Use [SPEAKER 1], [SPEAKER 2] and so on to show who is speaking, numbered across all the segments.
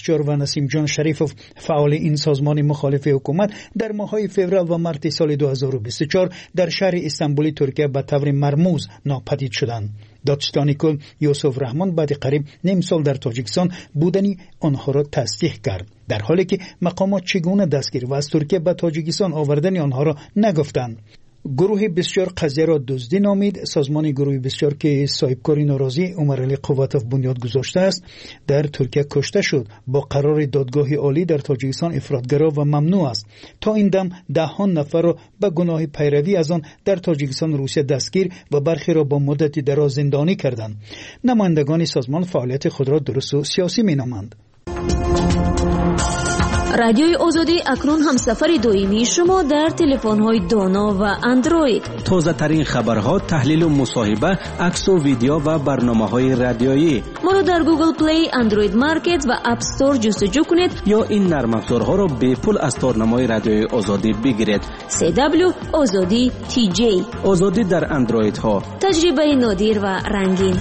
[SPEAKER 1] بسیار و نسیم جان شریفوف فعال این سازمان مخالف حکومت در ماه‌های فوریه و مارس سال 2024 در شهر استانبول ترکیه به طور مرموز ناپدید شدند. دادستانی کل یوسف رحمان بعد قریب نیم سال در تاجیکستان بودنی آنها را تصدیق کرد، در حالی که مقامات چگونه دستگیر و از ترکیه به تاجیکستان آوردن آنها را نگفتند. گروه بسیار قضیه را دزدی نامید. سازمان گروه بسیار که صاحبکار ناراضی عمرعلی قواتوف بنیاد گذاشته است در ترکیه کشته شد. با قرار دادگاه عالی در تاجیکستان افراطگرا و ممنوع است. تا این دم دهان نفر را به گناه پیروی از آن در تاجیکستان روسیه دستگیر و برخی را با مدتی دراز زندانی کردند. نمایندگان سازمان فعالیت خود را درست و سیاسی مینامند.
[SPEAKER 2] رادیوی آزادی اکنون هم سفر دائمی شما در تلفن‌های دانا و اندروید.
[SPEAKER 3] تازه ترین خبرها، تحلیل و مصاحبه، عکس و ویدیو و برنامه‌های رادیویی.
[SPEAKER 2] ما را در گوگل پلی، اندروید مارکت و اپ استور جستجو کنید
[SPEAKER 3] یا این نرم افزارها را به پول از تارنمای رادیوی آزادی بگیرید.
[SPEAKER 2] CW آزادی TJ.
[SPEAKER 3] آزادی در اندروید ها.
[SPEAKER 2] تجربه نادر و رنگین.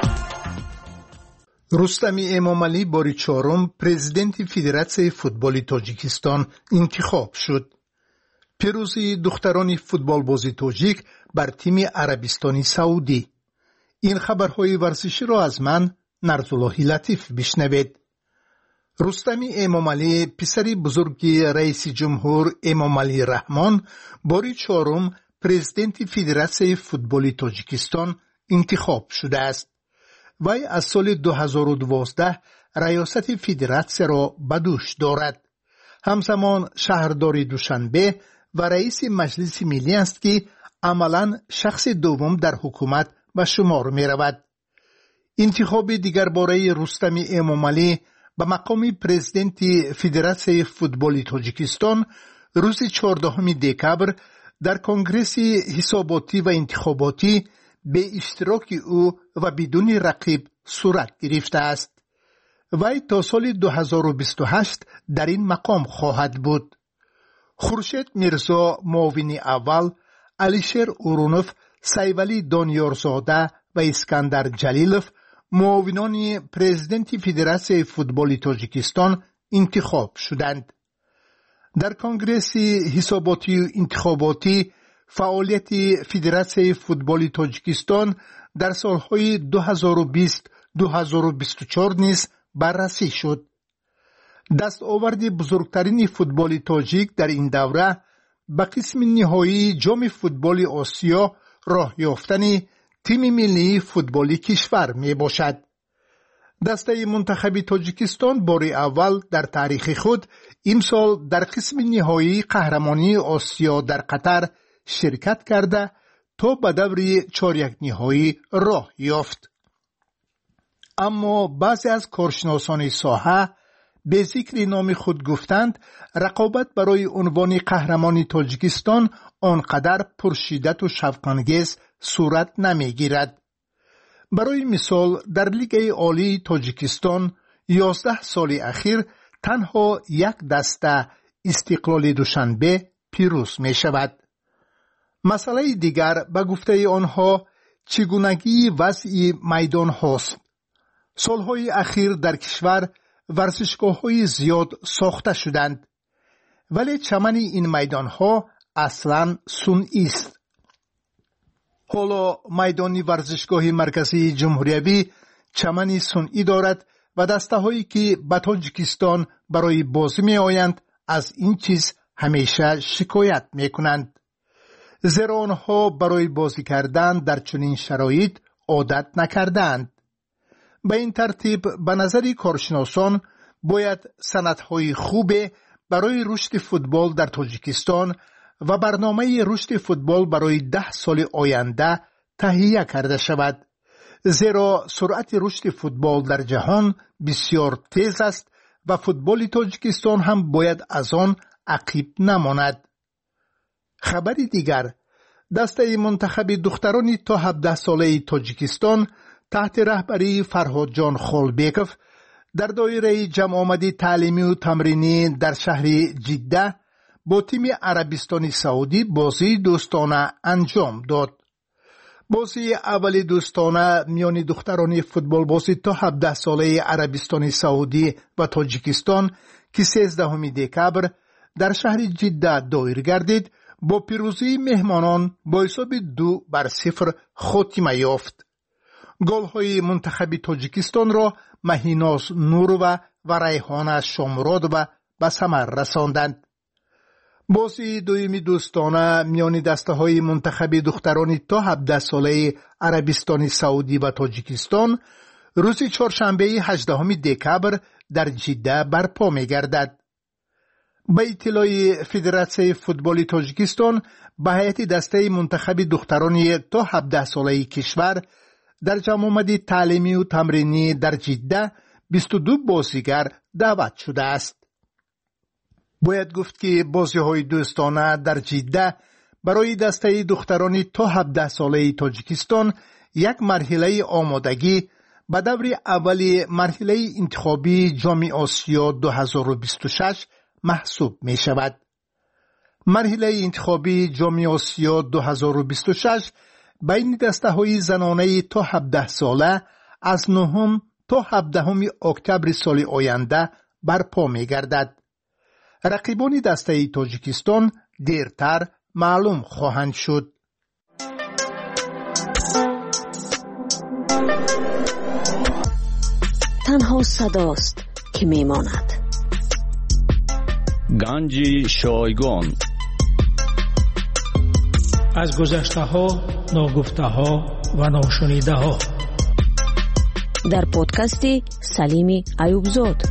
[SPEAKER 4] رستم امامعلی بار چهارم پرزیدنت فدراسیون فوتبال تاجیکستان انتخاب شد. پیروزی دختران فوتبال بازی تاجیک بر تیم عربستانی سعودی. این خبرهای ورزشی را از من نرزالله لطیف بشنوید. رستم امامعلی پسر بزرگ رئیس جمهور امامعلی رحمان بار چهارم پرزیدنت فدراسیون فوتبال تاجیکستان انتخاب شده است. وی از سال 2012 ریاست فدراسیون را به دوش دارد. همزمان شهردار دوشنبه و رئیس مجلس ملی است که عملاً شخص دوم در حکومت به شمار می رود. انتخاب دیگر برای رستم امامعلی به مقام پرزیدنت فدراسیون فوتبال تاجیکستان روز 14 دکبر در کنگره حساباتی و انتخاباتی به اشتراک او و بدون رقیب صورت گرفته است. وی تا سال 2028 در این مقام خواهد بود. خورشید میرزا معاون اول، علیشیر اورونوف، سیولی دانیارزاده و اسکندر جلیلوف معاونان پرزیدنت فدراسیون فوتبال تاجیکستان انتخاب شدند. در کنگره حساباتی و انتخاباتی فعالیت فدراسیون فوتبال تاجیکستان در سالهای 2020-2024 نیز بررسی شد. دستاورد بزرگترین فوتبال تاجیک در این دوره به قسم نهایی جام فوتبال آسیا راه یافتن تیم ملی فوتبال کشور می باشد. دسته منتخب تاجیکستان بار اول در تاریخ خود امسال در قسم نهایی قهرمانی آسیا در قطر شرکت کرده تا به دور چهاریک نهایی راه یافت. اما بعضی از کارشناسان ساحه به ذکر نام خود گفتند رقابت برای عنوان قهرمانی تاجیکستان آنقدر پرشدت و شوق‌انگیز صورت نمیگیرد. برای مثال در لیگ عالی تاجیکستان 11 سال اخیر تنها یک دسته استقلال دوشنبه پیروز می شود. مسئله دیگر به گفته آنها چگونگی وضع میدان هاست. سالهای اخیر در کشور ورزشگاه‌های زیاد ساخته شدند، ولی چمن این میدان‌ها اصلاً صنعی است. حالا میدان ورزشگاه مرکزی جمهوریوی چمن صنعی دارد و دسته‌هایی که به تاجیکستان برای بازی می‌آیند از این چیز همیشه شکایت می‌کنند. زیرا آنها برای بازی کردن در چنین شرایط عادت نکردند. به این ترتیب به نظر کارشناسان باید سندهای خوب برای رشد فوتبال در تاجیکستان و برنامه رشد فوتبال برای 10 سال آینده تهیه کرده شود. زیرا سرعت رشد فوتبال در جهان بسیار تیز است و فوتبال تاجیکستان هم باید از آن عقب نماند. خبر دیگر، دسته منتخب دختران تا 17 ساله تاجیکستان تحت رهبری فرهاد جان خالبیکوف در دایره جمع آمدی تعلیمی و تمرینی در شهر جده با تیم عربستانی سعودی بازی دوستانه انجام داد. بازی اولی دوستانه میان دختران فوتبال بازی تا 17 ساله عربستان سعودی و تاجیکستان که 13 دکبر در شهر جده دایر گردید با پیروزی مهمانان با حساب 2-0 خاتمه یافت. گل‌های منتخب تاجیکستان را مهیناز نورова و ریحانه شامرادova به ثمر رساندند. بازی دومی دوستانه میان دسته‌های منتخب دختران تا 17 ساله عربستان سعودی و تاجیکستان روز چهارشنبه 18 دکبر در جده برپا می‌گردد. به اطلاع فدراسیون فوتبال تاجیکستان به هیئت دسته منتخب دختران تا 17 ساله کشور در جمع آمد تعلیمی و تمرینی در جده 22 بازیگر دعوت شده است. باید گفت که بازی‌های دوستانه در جده برای دسته دختران تا 17 ساله تاجیکستان یک مرحله آمادگی به دور اولی مرحله انتخابی جام آسیا 2026 محسوب می شود. مرحله انتخابی جام آسیا 2026 بین دسته های زنانه تا 17 ساله از 9 تا 17 اکتبر سال آینده برپا می گردد. رقیبان دسته تاجیکستان دیرتر معلوم خواهند شد.
[SPEAKER 2] تنها صداست که میماند.
[SPEAKER 3] گنج شایگان.
[SPEAKER 5] از گذشته ها، ناگفته ها و ناشنیده ها
[SPEAKER 2] در پادکست سلیم ایوبزاد.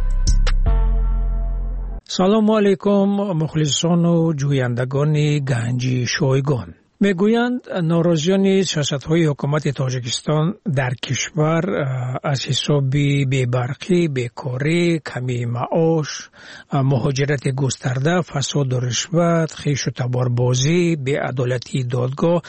[SPEAKER 5] سلام علیکم مخلصان و جویندگان گنج شایگان. میگویند ناراضیان سیاست‌های حکومت تاجیکستان در کشور از حساب بی‌برقی، بیکاری، کمی معاش، مهاجرت گسترده، فساد و رشوت، خویش و تباربازی، بی‌عدالتی دادگاه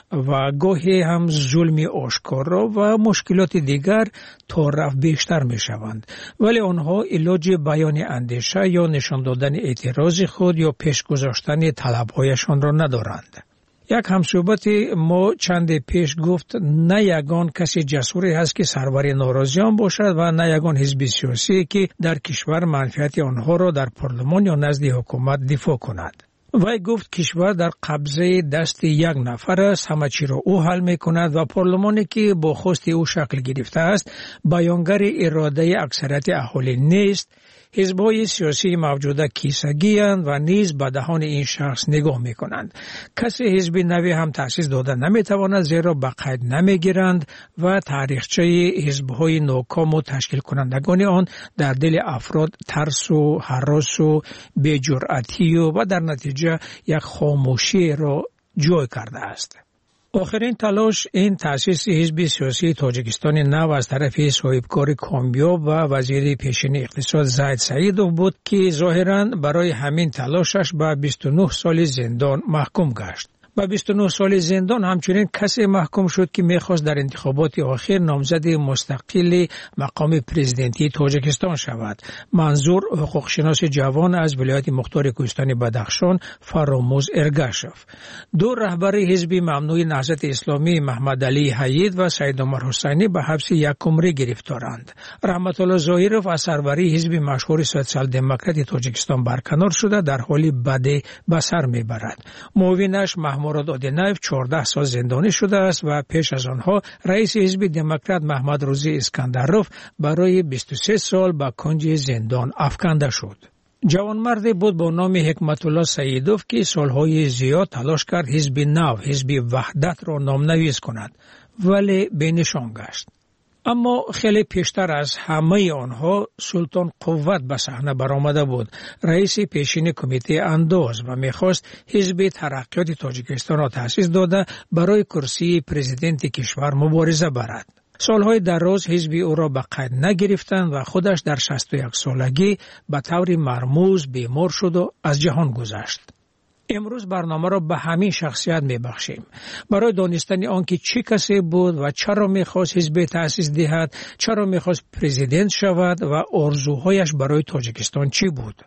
[SPEAKER 5] و گاهی هم ظلم آشکارا و مشکلات دیگر تا رفت بیشتر می‌شوند، ولی آنها علاج بیان اندیشه یا نشان دادن اعتراض خود یا پیش گذاشتن طلب‌هایشان را ندارند. یک همصحبت ما چند پیش گفت نه یگان کسی جسوری هست که سرور ناراضیان باشد و نه یگان حزب سیاسی که در کشور منفعت آنها را در پارلمان یا نزد حکومت دفاع کند. وی گفت کشور در قبضه دست یک نفر است، همه چی را او حل می کند و پارلمانی که با خواست او شکل گرفته است بیانگر اراده اکثریت اهالی نیست. حزب‌های سیاسی موجوده کیسگی‌اند و نیز به دهان این شخص نگاه می‌کنند. کسی حزب نوی هم تأسیس داده نمی‌تواند زیرا به قید نمی‌گیرند و تاریخچه حزب‌های ناکام و تشکیل کنندگان آن در دل افراد ترس و هراس و بی‌جرأتی و در نتیجه یک خاموشی را جای کرده است. آخرین تلاش این تأسیس حزب سیاسی تاجیکستان نو از طرف صاحبکار کامیاب و وزیر پیشین اقتصاد زید سعیدوف بود که ظاهراً برای همین تلاشش به 29 سال زندان محکوم گشت. با 29 سال زندان همچنین کسی محکوم شد که میخواست در انتخابات آخر نامزد مستقل مقام پرزیدنتی تاجیکستان شود. منظور حقوقشناس جوان از ولایت مختار کوهستان بدخشان فراموز ارگاشف. دو رهبر حزب ممنوع نهضت اسلامی محمد علی حید و سید عمر حسینی به حبس یک عمره گرفتارند. رحمت الله ظاهرов از سروری حزب مشهور سوسیال دموکرات تاجیکستان برکنار شده در حالی بد به سر میبرد. معاونش مراد آدینایف 14 سال زندانی شده است و پیش از آنها رئیس حزب دموکرات محمد روزی اسکندروف برای 23 سال به کنج زندان افکنده شد. جوانمردی بود با نام حکمت الله سعیدوف که سالهای زیاد تلاش کرد حزب نو، حزب وحدت را نامنویس کند ولی بینشان گشت. اما خیلی پیشتر از همه آنها سلطان قوت به صحنه برآمده بود، رئیس پیشین کمیته انداز و میخواست حزب ترقیات تاجیکستان را تأسیس داده برای کرسی پرزیدنت کشور مبارزه برد. سالهای دراز حزب او را به قید نگرفتند و خودش در 61 سالگی به طور مرموز بیمار شد و از جهان گذشت. امروز برنامه را به همین شخصیت میبخشیم برای دانستن آنکه چه کسی بود و چرا میخواست حزب تأسیس دهد، چرا میخواست پرزیدنت شود و آرزوهایش برای تاجیکستان چی بود.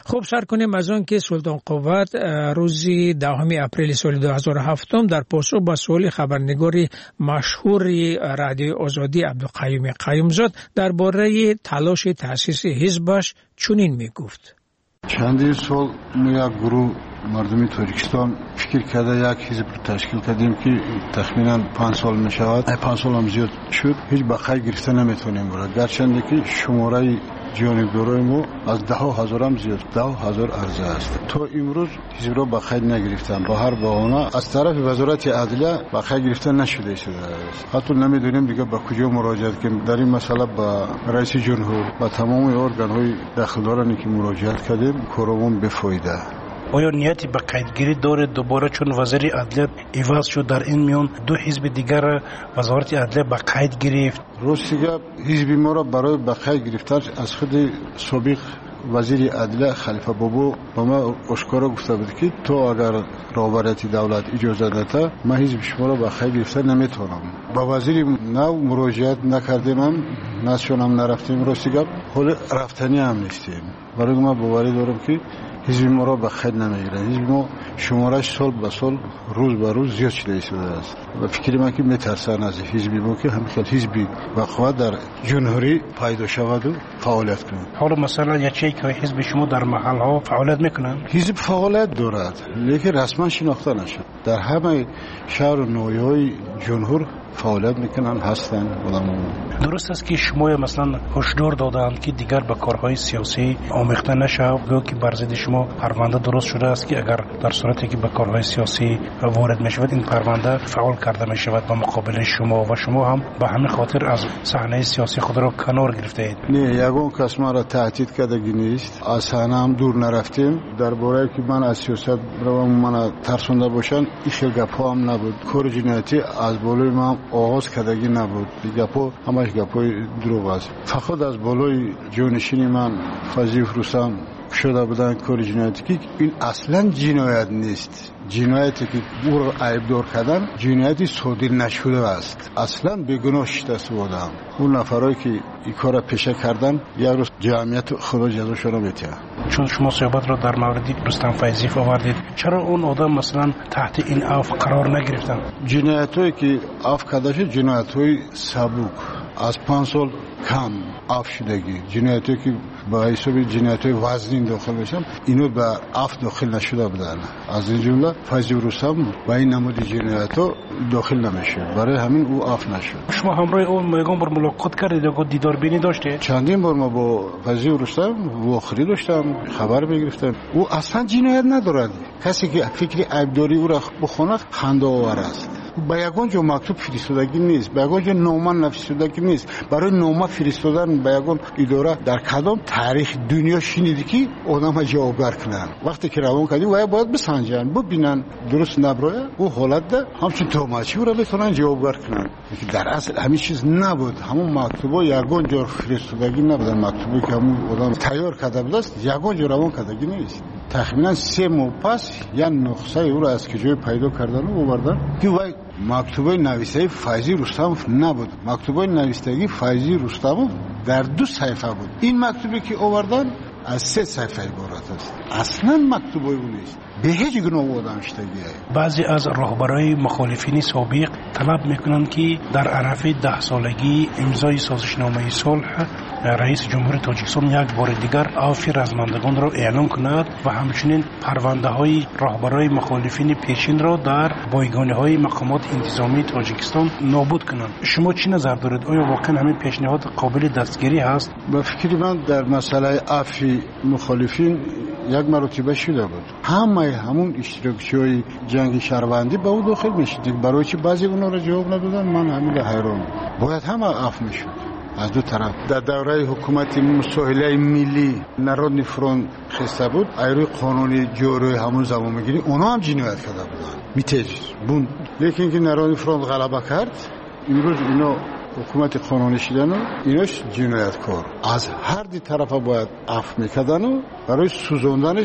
[SPEAKER 5] خوب سر کنیم از آن که سلطان قوت روز 10 اپریل سال 2007 در پاسخ به سوال خبرنگار مشهور رادیو آزادی عبدالقیوم قیومزاد درباره تلاش تأسیس حزبش چنین میگفت:
[SPEAKER 6] چندین سال ما یک گروه مردمی تاجیکستان فکر کرده یک حزب رو تشکیل کردیم که تخمینا 5 سال می شود. 5 سال هم زیاد شد. هیچ بقای گرفته نمیتونیم برای گرچنده که شماره جانبدارای ما از 10,000 هم زیاد 10,000 عرضه است. تا امروز حزب را بقای نگرفتن. با هر بهانه از طرف وزارت عدلیه بقای گرفته نشده است. حتی نمیدونیم دیگه به کجا مراجعه کنیم. در این مسئله با رئیس جمهور و تمام ارگان‌های داخلدارانی که مراجعت کردیم کارمون بفایده.
[SPEAKER 7] آیا نیتی به قیدگیری داره دوباره چون وزیر عدلیه عوض شد در این میان 2 حزب دیگر وزارت عدلیه به قید گرفت؟
[SPEAKER 6] روسیه حزب ما را برای به قید گرفتن از خود سابق وزیر عدلیه خلیفه بابو با ما اشکارا گفته بود که تو اگر رهبریت دولت اجازه داده ما حزب شما را به قید گرفتن نمیتونم. با وزیر نو مراجعت نکردیم هم نشونم نرفتیم روسیه حال رفتنی هم نیستیم. برای ما باوری دارم که حزب ما را به خیر نمیگیره. حزب ما شمارش سال به سال روز به روز زیاد شده است و فکر من که میترسن از حزب ما که همین حزبی وقوع در جمهوری پیدا شود و فعالیت کنه.
[SPEAKER 7] حالا مثلا یا چه که حزب شما در محل ها فعالیت میکنن؟
[SPEAKER 6] حزب فعالیت دارد لیکن رسما شناخته نشد. در همه شهر و نویای جمهور فعالیت میکنن هستن آدم‌ها.
[SPEAKER 7] درست است که شما مثلا هشدار دادند که دیگر به کارهای سیاسی آمیخته نشود گویا که بر ضد شما پرونده درست شده است که اگر در صورتی که به کارهای سیاسی وارد میشود این پرونده فعال کرده میشود به مقابل شما و شما هم به همین خاطر از صحنه سیاسی خود را کنار گرفته اید.
[SPEAKER 6] نه یگان کس ما را تهدید کردگی نیست. از صحنه هم دور نرفتیم. درباره که من از سیاست روام من ترسونده باشن این گپ‌ها هم نبود. کار جنایتی از بالای ما آغاز کردگی نبود. گپ‌ها همش گپ‌های دروغ است. فقط از بالای جانشین من فضیف رستم شده بودن کار جنایتی که این اصلا جنایت نیست. جنایتی که او را عیبدار کردن جنایتی صادر نشده است. اصلا بیگناه شده است بودم. اون نفرایی که این کار را پیشه کردن یک روز جمعیت خدا جزاشون را میده.
[SPEAKER 7] چون شما صحبت را در مورد رستم فیضیف آوردید چرا اون آدم مثلا تحت این عفو قرار نگرفتن؟
[SPEAKER 6] جنایتایی که عفو کرده شد جنایت‌های سبک از 5 سال کم عفو شدگی. جنایتایی که با حساب جنایت‌های وزنی داخل بشن اینو به عفو داخل نشده بودن. از این جمله فیض رستم با این نمود جنایت‌ها داخل نمیشه. برای همین او عفو نشد.
[SPEAKER 7] شما همراه اون یگان بار ملاقات کردید یا دیدار بینی داشته؟
[SPEAKER 6] چندین بار ما با فیض رستم واخری داشتم خبر میگرفتم. او اصلا جنایت ندارد. کسی که فکر عیبداری او را بخونه خنده آور است. با یگان جو مکتوب فرستادگی نیست. با یگان جو نامه نوشتگی نیست. برای نامه فرستادن با یگان اداره در کدام تاریخ دنیا شنیدی که آدم جوابگر کنن. وقتی که روان کردی باید بسنجن ببینن درست نبره او حالت ده همچون توماچی را بتونن جوابگر کنن. در اصل همین چیز نبود. همون مکتوبا یگان جو فرستادگی نبودن. مکتوبی که همون آدم تیار کرده بود است یگان جو روان کردگی نیست. تقریبا 3 ماه پس یا نسخه او را از کجای پیدا کردن و آوردن که وای مکتوبه نوشته فیض رستم نبود. مکتوبه نوشتگی فیض رستم در 2 صفحه بود. این مکتوبی که آوردن از 3 صفحه عبارت است. اصلا مکتوبه او نیست. به هیچ گونه آدم شدگی.
[SPEAKER 7] بعضی از راهبرای مخالفین سابق طلب میکنند که در عرف 10 سالگی امضای سازشنامه صلح رئیس جمهور تاجیکستان یک بار دیگر عفو رزمندگان را اعلام کند و همچنین پرونده های راهبرای مخالفین پیشین را در بایگانی های مقامات انتظامی تاجیکستان نابود کنند. شما چی نظر دارید؟ آیا واقعا همین پیشنهاد قابل دستگیری هست؟
[SPEAKER 6] به فکر من در مسئله عفو مخالفین یک مرتبه شده بود. همون اشتراکچی‌های جنگ شهروندی به او داخل میشد. برای چی بعضی اونا را جواب ندادن؟ من همین حیران. باید همه عفو میشد. از دو طرف در دوره حکومت مساهله ملی نارودنی فرونت خسته بود ایروی قانونی جوری همون زمان میگیری اونا هم جنایت کرده بودن میتیج بوند. لیکن که نارودنی فرونت غلبه کرد امروز اینا حکومت قانونی شدن و ایناش جنایتکار از هر دی طرف باید عفو میکردن و برای سوزوندنش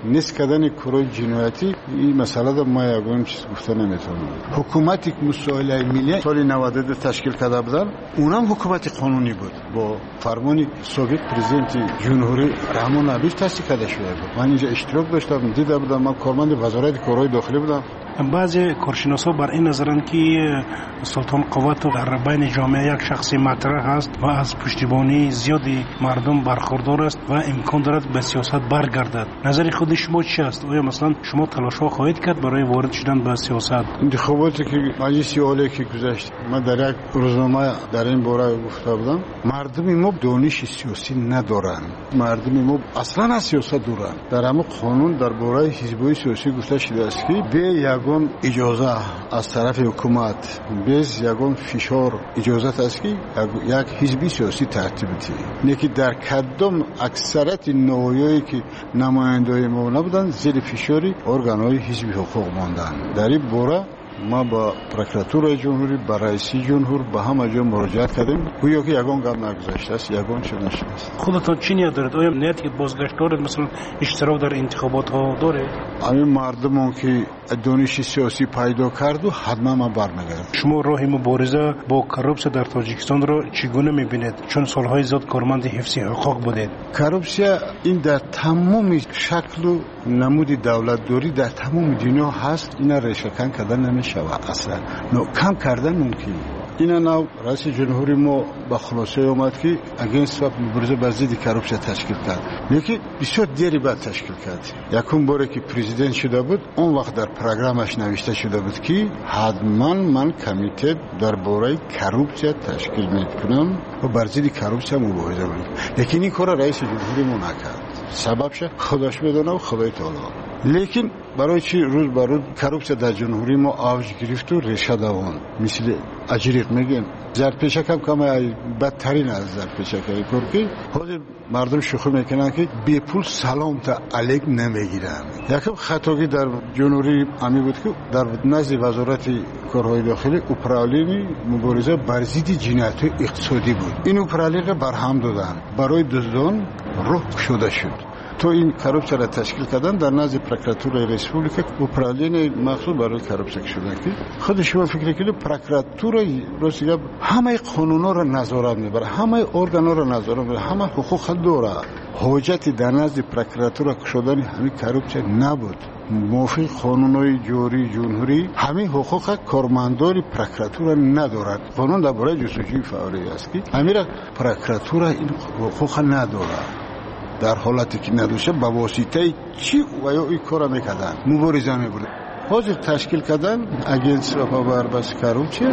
[SPEAKER 6] نیست کردن کارهای جنایتی این مسئله رو ما یگان چیز گفته نمیتونم. حکومتی که مسائل ملی سال 92 تشکیل کرده بودن اونم حکومت قانونی بود با فرمان سابق پرزیدنت جمهوری رحمان عبیش تأسیس کرده شده بود. من اینجا اشتراک داشتم دیده بودم. من کارمند وزارت کارهای داخلی بودم.
[SPEAKER 7] بعضی کارشناسا بر این نظرند که سلطان قوت در بین جامعه یک شخصی مطرح است و از پشتیبانی زیادی مردم برخوردار است و امکان دارد به سیاست برگردد. نظر خود شما چی است؟ آیا مثلا شما تلاش‌ها خواهید کرد برای وارد شدن به سیاست؟
[SPEAKER 6] انتخاباتی که مجلس عالی که گذشت من در یک روزنامه در این باره گفته بودم مردم ما دانش سیاسی ندارند. مردم ما اصلا از سیاست دورند. در همه قانون در باره حزب‌های سیاسی گفته شده است که به یگان اجازه از طرف حکومت bez یگان فشار اجازت است که یک حزبی سیاسی ترتیب بده. نیکی در کدام اکثریت نوعی که نمایندای ما نبودن زیر فشاری ارگانهای حزبی حقوق ماندن. در این باره ما با پروکراتور جمهوری با رئیس جمهور با همه جا مراجعت کردیم. گویا که یگان گام نگذاشته است یگان چه نشده است.
[SPEAKER 7] خودتان چی نیت دارید؟ آیا نیتی بازگشت دارید مثلا اشتراک در انتخابات ها داره؟
[SPEAKER 6] همین مردمون که دانش سیاسی پیدا کرد و حتما ما برمیگردیم.
[SPEAKER 7] شما راه مبارزه با کروپسیا در تاجیکستان را چگونه میبینید؟ چون سالهای زیاد کارمند حفظ حقوق بودید.
[SPEAKER 6] کروپسیا این در تمام شکل و نمود دولتداری در تمام دنیا هست. اینا ریشه‌کن کردن نمیشه اصلا. کم کردن ممکن. اینا نو رئیس جمهوری ما با خلاصه اومد که اگینست مبارزه با ضد کروپسیا تشکیل کرد. لیکن بسیار دیری بعد تشکیل کرد. یکم باره که پرزیدنت شده بود اون وقت در پروگرامش نوشته شده بود که حتما من کمیته درباره کروپسیا تشکیل میکنم و بر ضد کروپسیا مبارزه میکنم. لیکن این کار رئیس جمهوری ما نکرد. سببش خودش بدونه و خدای تعالی. لیکن برای چی روز به روز کروپسیا در جمهوری ما آوج گرفت و ریشه دوان مثل اجریق میگن زرپیشک هم کم بدترین از زرپیشک های کرکی. حاضر مردم شوخی میکنن که بی پول سلام تا علیک نمیگیرن. یکم خطاگی در جمهوری همی بود که در نزد وزارت کارهای داخلی اپرالین مبارزه بر ضد جنایت اقتصادی بود. این اپرالین را برهم دادن برای دزدان راه شده شد. تو این کروپسیا را تشکیل کردن در نزد پروکراتور ریسپوبلیک اپرالین مخصوص برای کروپسیا شده که خود شما فکر کنید پروکراتور روسیه همه قانونا را نظارت میبره، همه ارگانا را نظارت میبره، همه حقوق داره. حجت در نزد پروکراتور شدن همین کروپسیا نبود. موافق قانونهای جاری جمهوری همین حقوق کارمندان پروکراتور ندارد. قانون درباره جستجوی فوری است که همین پروکراتور این حقوق نداره. در حالتی که ندوشه با واسطه چی و یا این کار میکردن مبارزه میبرد. حاضر تشکیل کردن اگینست بر بس کروپسیا.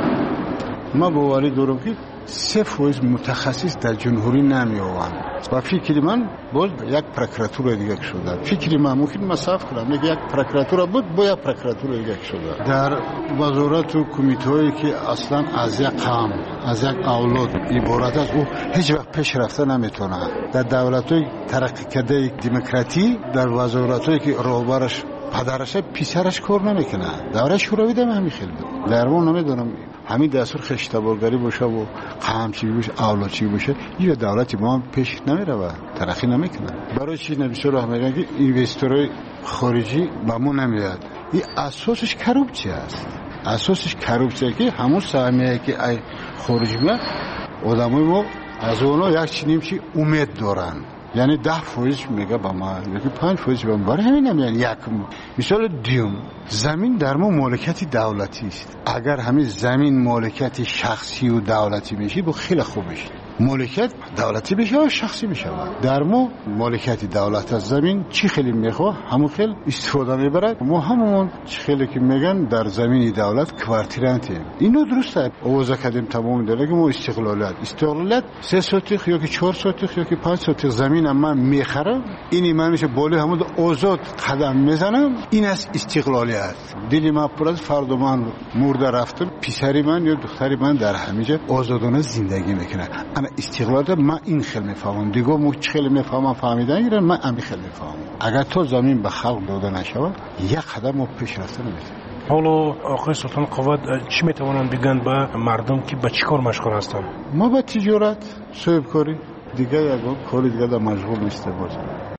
[SPEAKER 6] ما باوری دارم که 3% متخصص در جمهوری نمیآوند و فکر من باز یک پروکراتور دیگه شده. فکر من ممکن مصرف کنم یک پروکراتور بود با یک پروکراتور دیگه شده. در وزارت و کمیته‌ای که اصلا از یک قوم از یک اولاد عبارت است او هیچ وقت پیش رفته نمیتونه. در دولت‌های ترقی کرده دموکراتی در وزارت‌هایی که راهبرش پدرش پسرش کار نمیکنه. دوره شوروی دم همین خیلی بود. درمون نمیدونم همین دستور خشتبارگری باشه و قمچی باشه اولادچی باشه یه دولتی ما هم پیش نمیره ترقی نمیکنه. برای چی نمیشه راه میگن که اینوستورهای خارجی به ما نمیاد. این اساسش کروپسیا است. اساسش کروپسیا که همون سهمیه که ای خارجی میاد آدمای ما از اونها یک چنین چی امید دارن. یعنی 10% میگه با ما یکی 5% با ما. برای همین نمیان یک مثال دیوم زمین در ما مالکیت دولتی است. اگر همین زمین مالکیت شخصی و دولتی میشه با خیلی خوب میشه. مالکیت دولتی بشه و شخصی بشه. در ما مالکیت دولت از زمین چی خیلی میخواه همون خیلی استفاده میبره. ما همون چی خیلی که میگن در زمین دولت کوارتیرانتیم. اینو درسته آوازه کردیم تمام دلگی ما استقلالت 3 سوتیخ یا که 4 سوتیخ یا که 5 سوتیخ زمین من میخرم اینی من میشه بالا همون آزاد قدم میزنم. این از استقلالیت. دلی من پر از فرد من مرده رفتم پسری من یا دختری من در همینجا آزادانه زندگی میکنه. انا استقلال من این خیلی میفهمم دیگه مچ خیلی میفهمم فهمیدن ایران من همین خیلی میفهمم. اگر تو زمین به خلق داده نشود یک قدم ما پیش رفته نمیتونیم.
[SPEAKER 7] حالا آقای سلطان قوت چی میتوانند بگن به مردم که به چی کار مشغول هستن؟
[SPEAKER 6] ما به تجارت صاحب کاری دیگه یک کاری دیگه در مشغول نیست باز.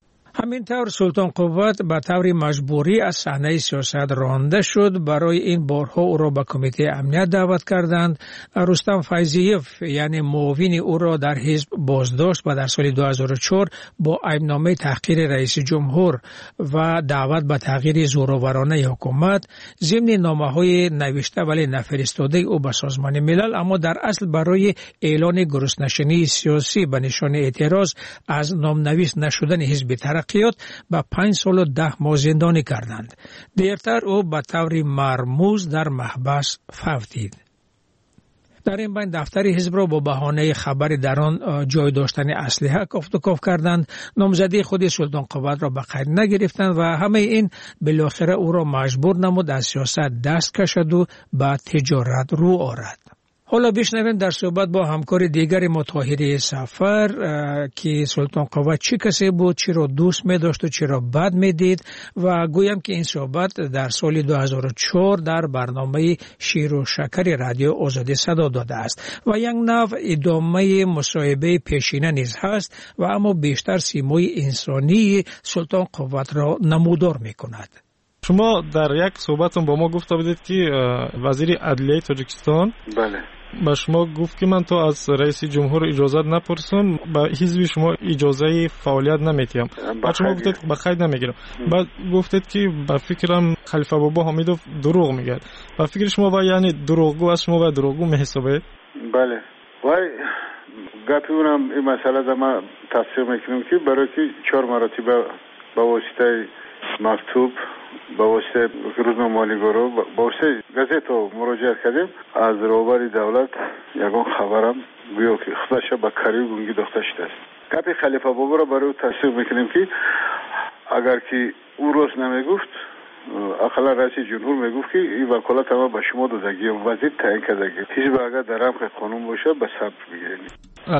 [SPEAKER 5] همینطور سلطان قوت به طور مجبوری از صحنه سیاست رانده شد. برای این بارها او را به کمیته امنیت دعوت کردند. رستم فیضیف یعنی معاون او را در حزب بازداشت و در سال 2004 با عیبنامه تحقیر رئیس جمهور و دعوت به تغییر زورآورانه حکومت ضمن نامه‌های نوشته ولی نفرستاده او به سازمان ملل، اما در اصل برای اعلان گرسنشینی سیاسی به نشان اعتراض از نامنویس نشدن حزب ترقیات به 5 سال و 10 ماه زندانی کردند. دیرتر او به طور مرموز در محبس فوتید. در این بین دفتر حزب را با بهانه خبر در آن جای داشتن اسلحه کافت و کاف کردند. نامزدی خود سلطان قوت را به قید نگرفتند و همه این بالاخره او را مجبور نمود از سیاست دست کشد و به تجارت رو آورد. حالا بشنویم در صحبت با همکار دیگر ما طاهری سفر که سلطان قوت چی کسی بود، چی را دوست می داشت و چی را بد می دید و گویم که این صحبت در سال 2004 در برنامه شیر و شکر رادیو آزادی صدا داده است و یک نوع ادامه مصاحبه پیشینه نیز هست و اما بیشتر سیمای انسانی سلطان قوت را نمودار می کند.
[SPEAKER 8] شما در یک صحبتون با ما گفته بودید که وزیر عدلیه تاجیکستان
[SPEAKER 6] بله
[SPEAKER 8] با شما گفت که من تو از رئیس جمهور اجازت نپرسم، با حزب شما اجازه فعالیت نمیتیم. بعد شما گفتید به خیر نمیگیرم. بعد گفتید که با فکرم خلیفه بابا حمیدوف دروغ میگه. با فکر شما با یعنی دروغگو از شما با دروغگو میحسابید؟
[SPEAKER 6] بله. وای گپی اونم این مسئله در ما تفسیر میکنم که برای که 4 مراتب با واسطه مکتوب با واسطه روزنامه مالیگورو با واسطه گازت مراجعه کردیم از روبر دولت یگان خبرم گویا که خودش به کاری گونگی داخته شده است. گپ خلیفه بابا را برای تصدیق میکنیم که اگر که او روز نمیگفت اقلا رئیس جمهور میگفت که این وکالت ما به شما دادگی وزیر تعیین کردگی حزب اگر در رمق قانون باشه به ثبت بگیرید.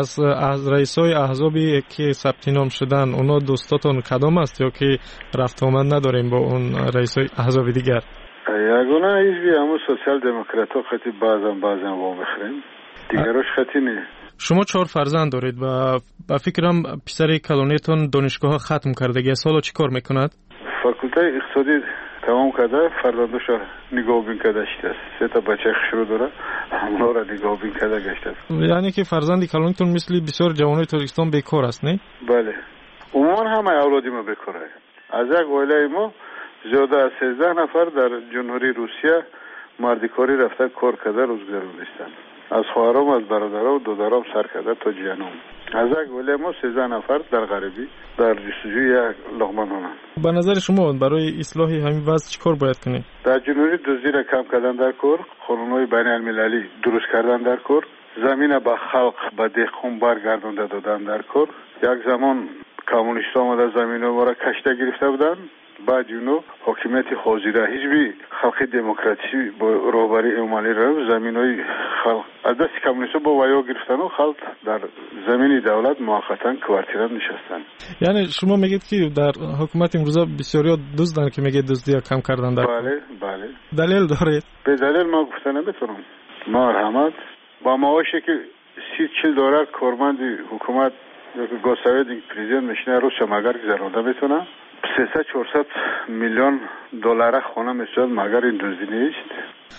[SPEAKER 8] از رئیسای احزابی که ثبت نام شدن اونا دوستاتون کدام است یا که رفت آمد نداریم با اون رئیسای احزاب دیگر؟
[SPEAKER 6] یگانه حزبی همون سوسیال دموکرات ها خیلی بعضا وا میخریم دیگرش خیلی نه.
[SPEAKER 8] شما 4 فرزند دارید و با فکرم پسر کلونیتون دانشگاه ختم کردگی سالو چی کار میکند؟
[SPEAKER 6] فاکولته اقتصادی تمام کرده، فرزندش نگاه بین کرده شده است. 3 تا بچه خشرو داره، همونا را نگاه بین کرده گشته است.
[SPEAKER 8] یعنی که فرزندی کلونیتون مثل بسیار جوانای تاجیکستان بیکار است نه؟
[SPEAKER 6] بله. عموما همه اولادی ما بیکاره. از یک عائله ما زیاده از 13 نفر در جمهوری روسیه مردکاری رفته کار کرده روزگار نیستند. از خواهرام، از برادرام و دودرام سر کرده تا جیانم. از یک عائله ما 13 نفر در غربی در جستجوی یک لقمه نان.
[SPEAKER 8] به نظر شما برای اصلاح همین وضع چیکار باید کنیم؟
[SPEAKER 6] در جمهوری دزدی را کم کردن در کار، قانون‌های بین المللی درست کردن در کار، زمین به خلق به دهقان برگردانده دادن در کار. یک زمان کمونیست‌ها آمده زمین ما را کشته گرفته بودند. بعد اونو حاکمیت حاضره حزب خلق دموکراسی با رهبری امالی را زمینای خلق از دست کمونیست‌ها با ویا گرفتن و خلق در زمین دولت موقتا کوارتیرا نشستن.
[SPEAKER 8] یعنی شما میگید که در حکومت امروزه بسیاری دزدن که میگه دزدی کم کردن در
[SPEAKER 6] بله
[SPEAKER 8] دلیل دارید؟
[SPEAKER 6] به دلیل ما گفتن نمیتونم. مرحمت با معاشی که 30-40 دلار کارمند حکومت یا که گوساوید پرزیدنت میشنه روش مگر گذرونده میتونه 300-400 میلیون دلار خونه میشد مگر این دزدی نیست.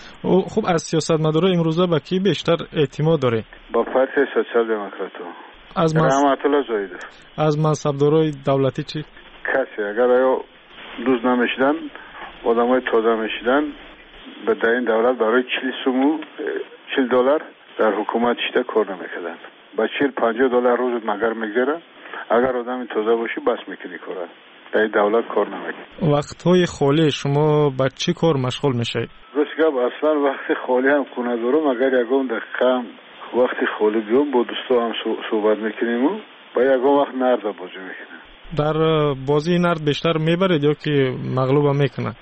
[SPEAKER 8] خب از سیاستمدارا امروزه با کی بیشتر اعتماد داره؟
[SPEAKER 6] با پارتی سوسیال دموکراتو.
[SPEAKER 8] از
[SPEAKER 6] رحمت الله زاید.
[SPEAKER 8] از منصبدارای دولتی چی؟
[SPEAKER 6] کسی اگر آیا دوز نمیشدن آدمای تازه میشدن به در این دولت برای 40 دلار در حکومت شده کار نمیکردن. با 40-50 دلار روز مگر میگذره. اگر آدم تازه باشی بس میکنی کاره. در دولت کار نمیکنی.
[SPEAKER 8] وقتهای خالی شما با چی کار مشغول میشید؟
[SPEAKER 6] گفتم اصلا وقت خالی هم کنه دارم اگر یکم دقیقا وقت خالی بیام با دوستا هم صحبت میکنیم و با یکم وقت نرد بازی میکنیم.
[SPEAKER 8] در بازی نرد بیشتر میبرید یا که مغلوب هم میکنه؟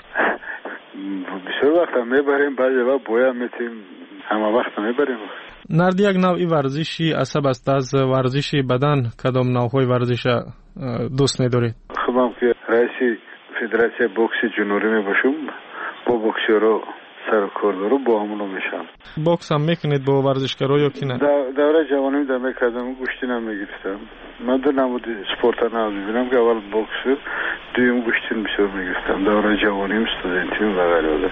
[SPEAKER 6] بسیار وقت هم میبریم بعضی وقت باید میتیم همه وقت هم میبریم.
[SPEAKER 8] نرد یک نوعی ورزشی عصب است. از ورزش بدن کدام نوعهای ورزش دوست ندارید؟
[SPEAKER 6] خودم که رئیس فدراسیون بوکس جنوبی می باشم با بوکسورا
[SPEAKER 9] سر و کار داره با همونو میشم.
[SPEAKER 8] باکس هم میکنید با ورزشکارا یا کی نه؟
[SPEAKER 9] دوره جوانی در میکردم، گوشتی نمیگرفتم. من در نمود سپورت نمیبینم که اول باکس، دویم گوشتی بسیار میگرفتم. دوره جوانیم استودنتیم و غیره.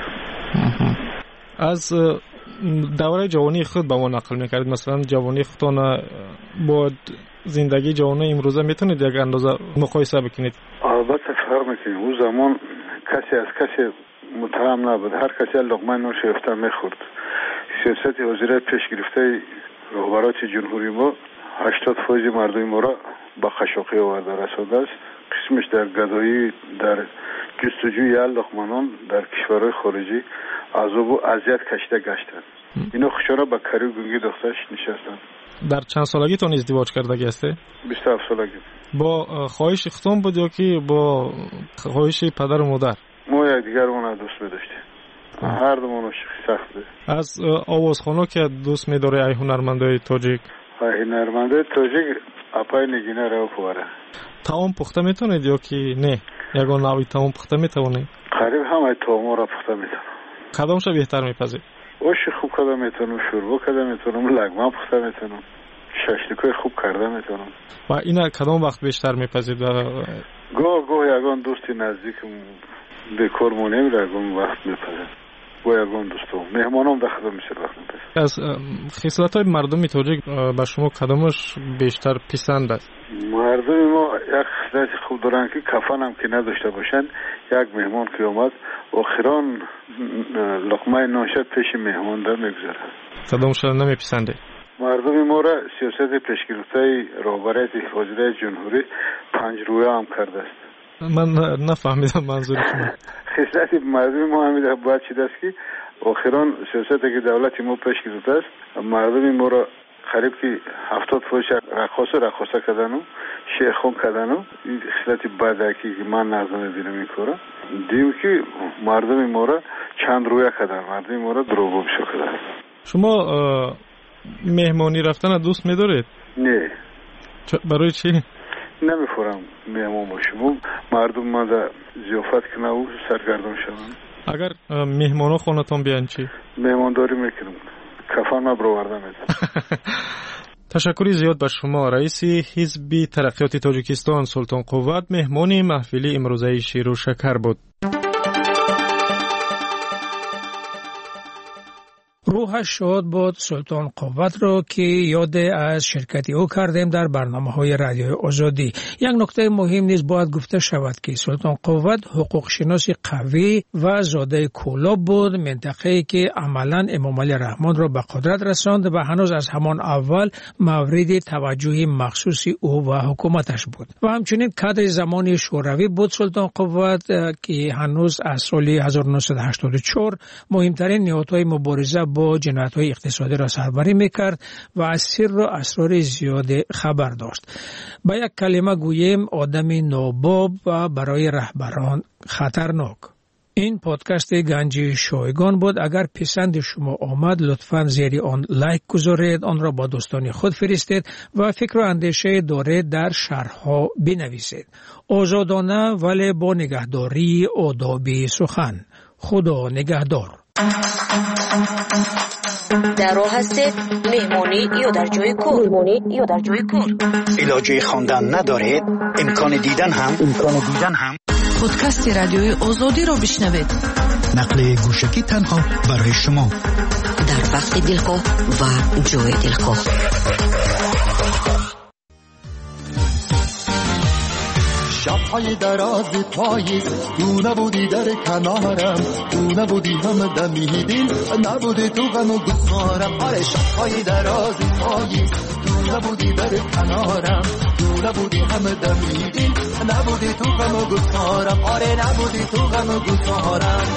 [SPEAKER 8] از دوره جوانی خود با ما نقل میکردید، مثلا جوانی خودتان با زندگی جوانی امروزه میتونید یک اندازه مقایسه بکنید؟
[SPEAKER 9] البته فرق میکنه. اون زمان کسی از کسی متهم نبود، هر کسی لقمه نون شیفته میخورد. سیاست وزارت پیش گرفته رهبران جمهوری ما 80% مردم ما را با خشوقی آورده رسانده است. قسمش در گدایی، در جستجوی لقمه نان در کشورهای خارجی عذاب و اذیت کشیده گشتند. اینا خوشا با کاری گنگی دخترش نشستند.
[SPEAKER 8] در چند سالگی تون ازدواج کردگی هستی؟
[SPEAKER 9] 27 سالگی. با
[SPEAKER 8] خواهش ختم بود یا که با خواهش پدر و مادر؟
[SPEAKER 9] ما یک دیگرمون دوست می‌داشتیم. هر دومون سخت بود.
[SPEAKER 8] از آوازخوان‌ها که دوست می‌داری ای هنرمندای تاجیک؟
[SPEAKER 9] ای هنرمندای تاجیک اپای نگینه رو پوره.
[SPEAKER 8] تاون پخته میتونید یا که نه؟ یگان نوعی تاون پخته میتونید؟
[SPEAKER 9] قریب همه تاون را پخته میتونم.
[SPEAKER 8] کدامش بهتر میپذید؟
[SPEAKER 9] اوش خوب کرده میتونم، شوربا کرده میتونم، لگمه پخته میتونم، ششلیکای خوب کرده میتونم.
[SPEAKER 8] و اینا کدام وقت بیشتر میپذید؟
[SPEAKER 9] گاه یگان دوستی نزدیکم بیکار مونیم یگان وقت میپذید. گاه یگان دوستم مهمانم داخل میشه وقت میپذید.
[SPEAKER 8] از خصلت‌های مردم تاجیک به شما کدامش بیشتر پسند است؟
[SPEAKER 9] مردم ما یک خصلت خوب دارن که کفن هم که نداشته باشن. یک مهمان که اومد آخران لقمه نانش پیش مهمان در میگذاره.
[SPEAKER 8] کدامش نمیپسنده؟
[SPEAKER 9] مردم ما را سیاست پیشگرفته رهبران وزارت جمهوری 5 رویه هم کرده است.
[SPEAKER 8] من نفهمیدم منظور شما.
[SPEAKER 9] خصلت مردم ما همیشه باید چیز است که آخران سیاست که دولت ما پیش گرفته است، مردم ما را قریب که 70% رقاصه کردن و شیخون کردن و این خصلت بدکی که من نظر دیدم این کارا. دیم که مردم ما را چند رویه کردن، مردم ما را دروغگو کردن.
[SPEAKER 8] شما مهمانی رفتن دوست می‌دارید؟
[SPEAKER 9] نه.
[SPEAKER 8] برای چی؟
[SPEAKER 9] نمی‌فورم مهمان باشم. مردم ما در ضیافت کنه و سرگردان شوند.
[SPEAKER 8] اگر مهمانا خونتون بیان چی؟
[SPEAKER 9] مهمانداری میکنم. کفن ما برآورده میدم.
[SPEAKER 8] تشکری زیاد به شما. رئیس حزب ترقیات تاجیکستان سلطان قوت مهمان محفل امروزه شیر و شکر بود.
[SPEAKER 5] روحش شاد بود سلطان قوت رو که یاد از شرکت او کردیم در برنامه‌های رادیوی آزادی. یک نکته مهم نیز باید گفته شود که سلطان قوت حقوق شناس قوی و زاده کولاب بود، منطقه‌ای که عملاً امام علی رحمان را به قدرت رساند و هنوز از همان اول مورد توجه مخصوص او و حکومتش بود. و همچنین کادر زمان شوروی بود سلطان قوت که هنوز از سال 1984 مهمترین نهادهای مبارزه با جنایت‌های اقتصادی را سربری می‌کرد و از سر و اسرار زیاد خبر داشت. با یک کلمه گوییم آدم ناباب و برای رهبران خطرناک. این پادکست گنجی شایگان بود. اگر پسند شما آمد لطفاً زیر آن لایک گذارید، آن را با دوستان خود فرستید و فکر و اندیشه دارید در شرح‌ها بنویسید. آزادانه ولی با نگهداری آداب سخن. خدا نگهدار.
[SPEAKER 2] در راه هستید مهمانی یا در جای کار.
[SPEAKER 10] علاجه خواندن ندارید؟ امکان دیدن هم
[SPEAKER 11] پادکست رادیوی آزادی را بشنوید.
[SPEAKER 10] نقل گوشکی تنها برای شما
[SPEAKER 11] در وقت دلخواه و جای دلخواه.
[SPEAKER 12] شب‌های دراز پاییز تو نبودی در کنارم، تو نبودی هم دمیدین، نبودی تو غم و گسارم. آره شب‌های دراز پاییز تو نبودی در کنارم، تو نبودی هم دمیدین، نبودی تو غم و گسارم. آره نبودی تو غم و گسارم.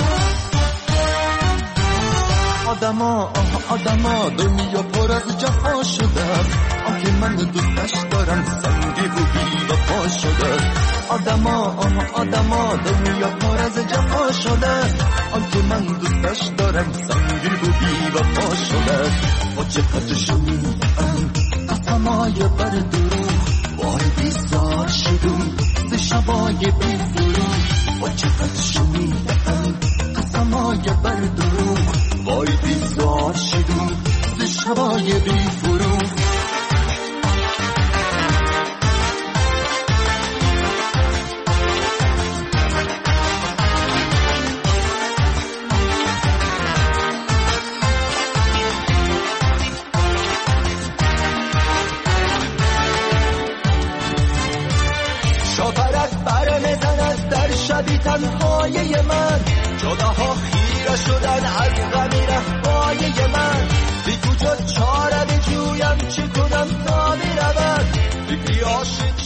[SPEAKER 12] آدما دنیا پر از جفا شده، آنکه من دوستش دارم سنگی و بی وفا شده. آدما دنیا پر از جفا شده، آنکه من دوستش دارم سنگی و بی وفا شده. با چقدر شنیدم قسمای بر دروغ، وای بیزار شدم ز شبای بی ظروف. با چقدر شنیدم قسمای بر دروغ، های بی فروغ. شاپرک برمیزند در شبی تنهای من، جداها خیره شدن از غمی رهبای من. بی کجا چاره بجویم چی کنم تا میرود، فکری عاشق